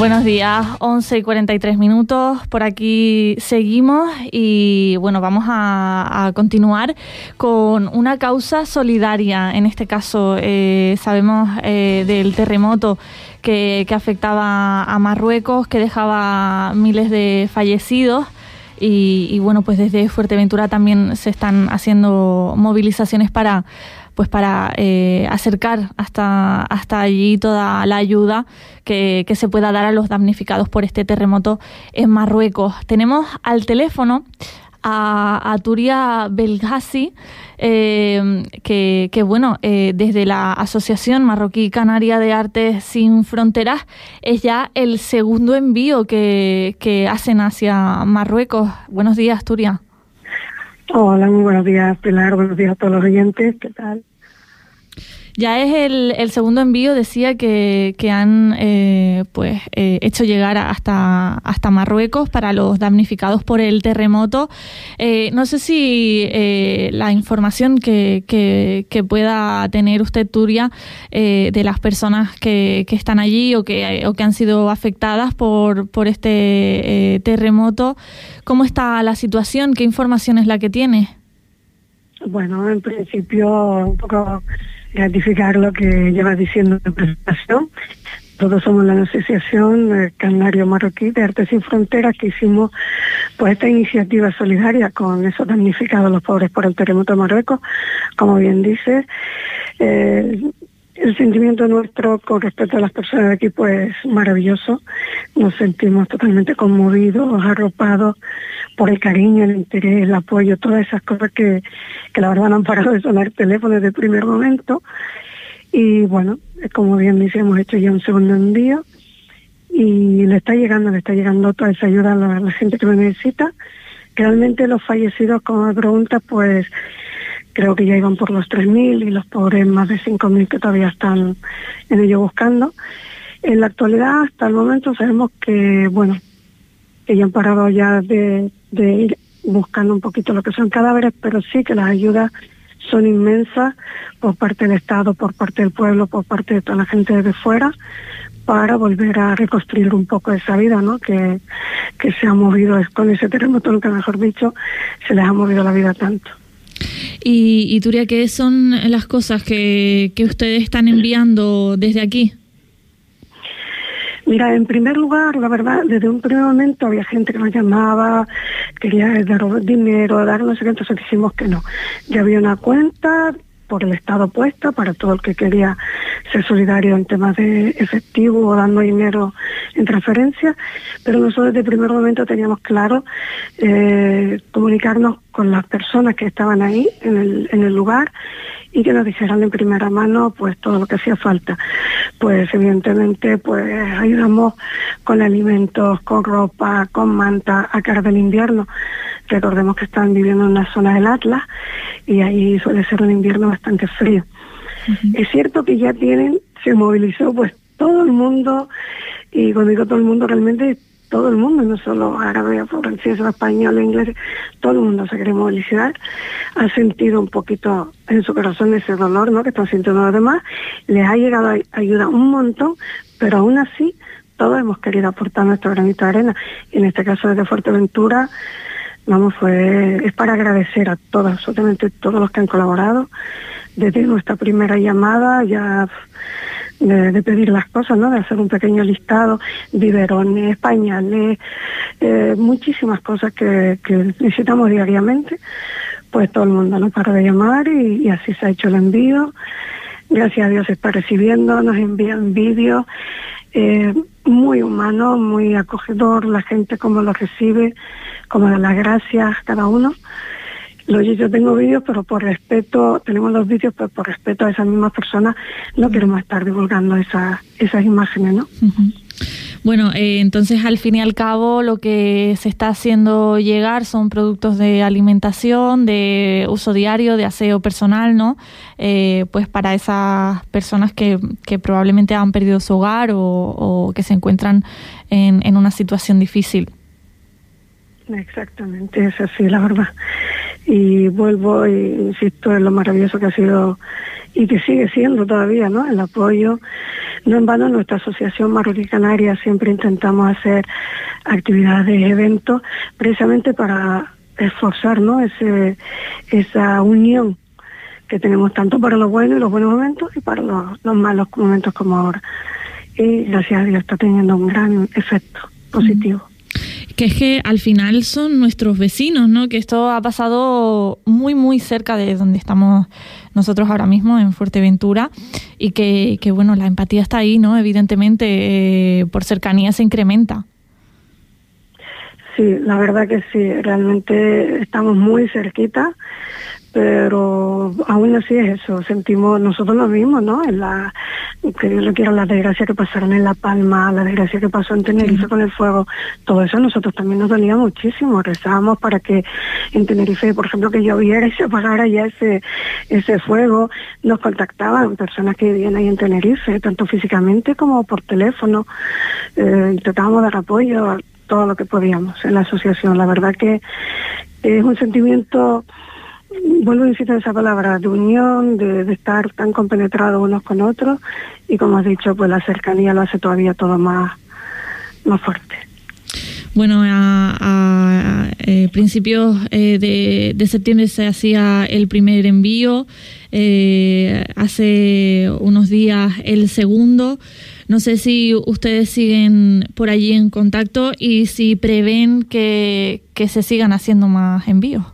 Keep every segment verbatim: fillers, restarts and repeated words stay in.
Buenos días, once y cuarenta y tres minutos, por aquí seguimos y bueno, vamos a, a continuar con una causa solidaria. En este caso eh, sabemos eh, del terremoto que, que afectaba a Marruecos, que dejaba miles de fallecidos. Y, y bueno, pues desde Fuerteventura también se están haciendo movilizaciones para pues para eh, acercar hasta hasta allí toda la ayuda que, que se pueda dar a los damnificados por este terremoto en Marruecos. Tenemos al teléfono a, a Turia Belghassi, eh, que, que bueno, eh, desde la Asociación Marroquí Canaria de Artes Sin Fronteras es ya el segundo envío que, que hacen hacia Marruecos. Buenos días, Turia. Hola, muy buenos días, Pilar. Buenos días a todos los oyentes. ¿Qué tal? Ya es el, el segundo envío, decía, que, que han eh, pues eh, hecho llegar hasta, hasta Marruecos para los damnificados por el terremoto. Eh, no sé si eh, la información que, que, que pueda tener usted, Turia, eh, de las personas que, que están allí o que, o que han sido afectadas por, por este eh, terremoto. ¿Cómo está la situación? ¿Qué información es la que tiene? Bueno, en principio, un poco ratificar lo que llevas diciendo en la presentación. Todos somos la Asociación Canario Marroquí de Artes Sin Fronteras, que hicimos pues esta iniciativa solidaria con esos damnificados, los pobres por el terremoto de Marruecos. Como bien dice, eh, el sentimiento nuestro con respecto a las personas de aquí pues maravilloso. Nos sentimos totalmente conmovidos, arropados por el cariño, el interés, el apoyo, todas esas cosas que, que la verdad no han parado de sonar teléfono desde el primer momento. Y bueno, como bien dice, hemos hecho ya un segundo envío y le está llegando, le está llegando toda esa ayuda a la, a la gente que lo necesita. Realmente los fallecidos, como me preguntas, pues creo que ya iban por los tres mil y los pobres más de cinco mil que todavía están en ello buscando. En la actualidad, hasta el momento, sabemos que, bueno, que ya han parado ya de, de ir buscando un poquito lo que son cadáveres, pero sí que las ayudas son inmensas por parte del Estado, por parte del pueblo, por parte de toda la gente desde fuera, para volver a reconstruir un poco esa vida, ¿no? Que, que se ha movido con ese terremoto, nunca mejor dicho, se les ha movido la vida tanto. Y, y Turia, ¿qué son las cosas que, que ustedes están enviando desde aquí? Mira, en primer lugar, la verdad, desde un primer momento había gente que nos llamaba, quería dar dinero, dar no sé qué, entonces dijimos que no. Ya había una cuenta por el Estado puesta para todo el que quería ser solidario en temas de efectivo o dando dinero en transferencia, pero nosotros desde el primer momento teníamos claro eh, comunicarnos con las personas que estaban ahí en el, en el lugar y que nos dijeran en primera mano pues todo lo que hacía falta. Pues evidentemente pues ayudamos con alimentos, con ropa, con manta a cara del invierno. Recordemos que están viviendo en una zona del Atlas y ahí suele ser un invierno bastante frío. Uh-huh. Es cierto que ya tienen, se movilizó pues todo el mundo, y cuando digo todo el mundo realmente todo el mundo, no solo árabe, francés, español, inglés, todo el mundo se quiere movilizar, ha sentido un poquito en su corazón ese dolor, ¿no?, que están sintiendo los demás, les ha llegado ayuda un montón, pero aún así todos hemos querido aportar nuestro granito de arena, y en este caso desde Fuerteventura, vamos, fue, es para agradecer a todos, absolutamente todos los que han colaborado, desde nuestra primera llamada ya de, de pedir las cosas, ¿no?, de hacer un pequeño listado, biberones, pañales, eh, muchísimas cosas que, que necesitamos diariamente, pues todo el mundo no para de llamar y, y así se ha hecho el envío. Gracias a Dios se está recibiendo, nos envían vídeos, eh, muy humano, muy acogedor, la gente como lo recibe, como da las gracias cada uno. Yo tengo vídeos, pero por respeto, tenemos los vídeos, pero por respeto a esas mismas personas no queremos estar divulgando esas, esas imágenes, ¿no? Uh-huh. Bueno, eh, entonces al fin y al cabo lo que se está haciendo llegar son productos de alimentación, de uso diario, de aseo personal, ¿no? Eh, pues para esas personas que, que probablemente han perdido su hogar o, o que se encuentran en, en una situación difícil. Exactamente, es así, la verdad. Y vuelvo e insisto en lo maravilloso que ha sido y que sigue siendo todavía, ¿no? El apoyo. No en vano, nuestra asociación Marroquí Canaria siempre intentamos hacer actividades, eventos, precisamente para esforzar, ¿no? Ese, esa unión que tenemos tanto para los buenos y los buenos momentos y para los, los malos momentos como ahora. Y gracias a Dios está teniendo un gran efecto positivo. Que es que al final son nuestros vecinos, ¿no? Que esto ha pasado muy, muy cerca de donde estamos nosotros ahora mismo, en Fuerteventura, y que, que bueno, la empatía está ahí, ¿no? Evidentemente, eh, por cercanía se incrementa. Sí, la verdad que sí, realmente estamos muy cerquita, pero aún así es eso, sentimos nosotros lo mismo, ¿no? En la, que yo lo quiero, la desgracia que pasaron en La Palma, la desgracia que pasó en Tenerife, sí, con el fuego, todo eso a nosotros también nos dolía muchísimo. Rezábamos para que en Tenerife, por ejemplo, que lloviera y se apagara ya ese, ese fuego. Nos contactaban personas que vivían ahí en Tenerife, tanto físicamente como por teléfono. Eh, intentábamos dar apoyo a todo lo que podíamos en la asociación. La verdad que es un sentimiento, vuelvo a decir esa palabra, de unión, de, de estar tan compenetrados unos con otros, y como has dicho, pues la cercanía lo hace todavía todo más, más fuerte. Bueno, a, a eh, principios eh, de, de septiembre se hacía el primer envío, eh, hace unos días el segundo. No sé si ustedes siguen por allí en contacto y si prevén que, que se sigan haciendo más envíos.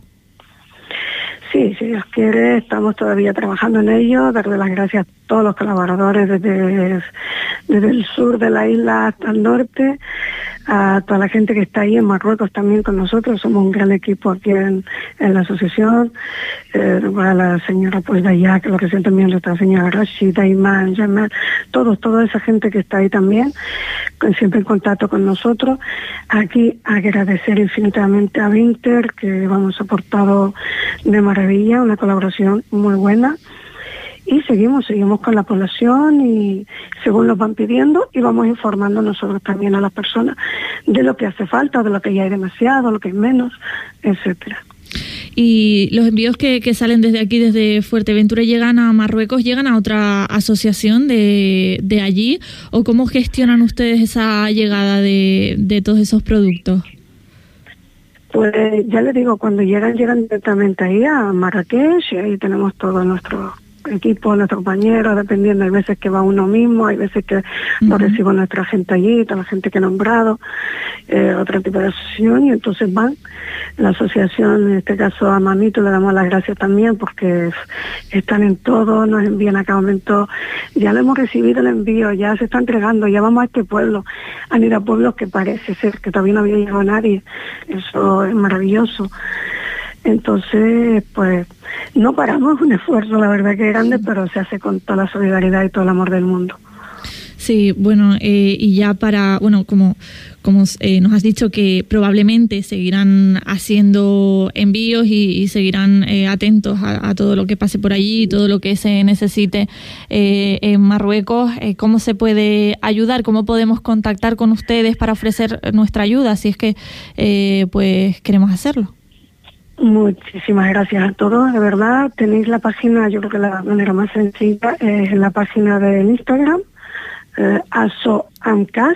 Sí, si Dios quiere, estamos todavía trabajando en ello. Darle las gracias a todos los colaboradores desde, desde el sur de la isla hasta el norte, a toda la gente que está ahí en Marruecos también con nosotros. Somos un gran equipo aquí en, en la asociación. Eh, a la señora pues de allá, que lo que siento también, la señora Rashida, Iman, Jamal, todos, toda esa gente que está ahí también, con, siempre en contacto con nosotros. Aquí agradecer infinitamente a Vinter, que vamos soportado de maravilla, una colaboración muy buena. Y seguimos, seguimos con la población y según nos van pidiendo, y vamos informando nosotros también a las personas de lo que hace falta, de lo que ya hay demasiado, lo que hay menos, etcétera. Y los envíos que, que salen desde aquí, desde Fuerteventura, llegan a Marruecos, ¿llegan a otra asociación de, de allí? ¿O cómo gestionan ustedes esa llegada de, de todos esos productos? Pues ya les digo, cuando llegan, llegan directamente ahí a Marrakech, y ahí tenemos todo nuestro equipo, nuestros compañeros, dependiendo, hay veces que va uno mismo, hay veces que uh-huh. lo recibo nuestra gente allí, toda la gente que he nombrado, eh, otro tipo de asociación, y entonces van. La asociación, en este caso a Mamito, le damos las gracias también porque están en todo, nos envían a cada momento, ya le hemos recibido el envío, ya se está entregando, ya vamos a este pueblo, han ido a pueblos que parece ser que todavía no había llegado nadie, eso es maravilloso. Entonces, pues, no paramos, un esfuerzo, la verdad que es grande, pero se hace con toda la solidaridad y todo el amor del mundo. Sí, bueno, eh, y ya para, bueno, como, como eh, nos has dicho que probablemente seguirán haciendo envíos y, y seguirán eh, atentos a, a todo lo que pase por allí y todo lo que se necesite eh, en Marruecos, eh, ¿cómo se puede ayudar? ¿Cómo podemos contactar con ustedes para ofrecer nuestra ayuda si es que eh, pues queremos hacerlo? Muchísimas gracias a todos, de verdad. Tenéis la página, yo creo que la manera más sencilla es en la página de Instagram, eh, asoamcas,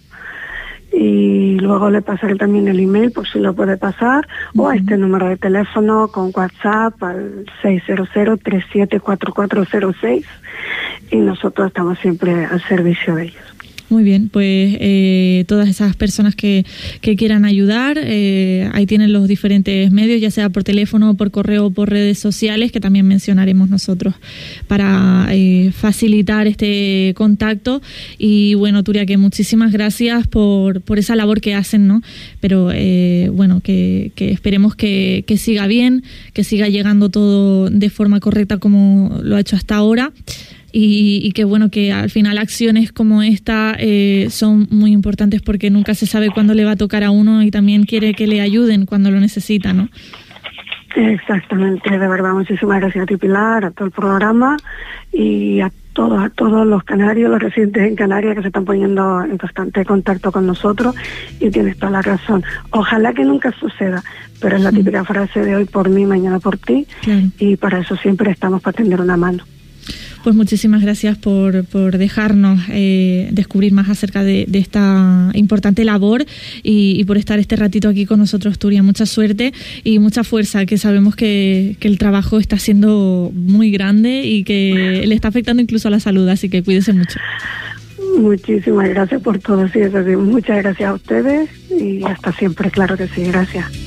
y luego le pasaré también el email por si lo puede pasar, uh-huh. o a este número de teléfono con WhatsApp al seis cero cero, tres siete cuatro cuatro cero seis, y nosotros estamos siempre al servicio de ellos. Muy bien, pues eh, todas esas personas que, que quieran ayudar, eh, ahí tienen los diferentes medios, ya sea por teléfono, por correo o por redes sociales, que también mencionaremos nosotros para eh, facilitar este contacto. Y bueno, Turia, que muchísimas gracias por, por esa labor que hacen, ¿no? Pero eh, bueno, que, que esperemos que, que siga bien, que siga llegando todo de forma correcta como lo ha hecho hasta ahora. Y, y que bueno, que al final acciones como esta eh, son muy importantes porque nunca se sabe cuándo le va a tocar a uno y también quiere que le ayuden cuando lo necesita, ¿no? Exactamente, de verdad, muchísimas gracias a ti, Pilar, a todo el programa y a todos, a todos los canarios, los residentes en Canarias que se están poniendo en constante contacto con nosotros, y tienes toda la razón. Ojalá que nunca suceda, pero es la típica frase de hoy por mí, mañana por ti, claro. Y para eso siempre estamos para tender una mano. Pues muchísimas gracias por, por dejarnos eh, descubrir más acerca de, de esta importante labor y, y por estar este ratito aquí con nosotros, Turia. Mucha suerte y mucha fuerza, que sabemos que, que el trabajo está siendo muy grande y que le está afectando incluso a la salud, así que cuídese mucho. Muchísimas gracias por todo, sí, es así. Muchas gracias a ustedes y hasta siempre, claro que sí, gracias.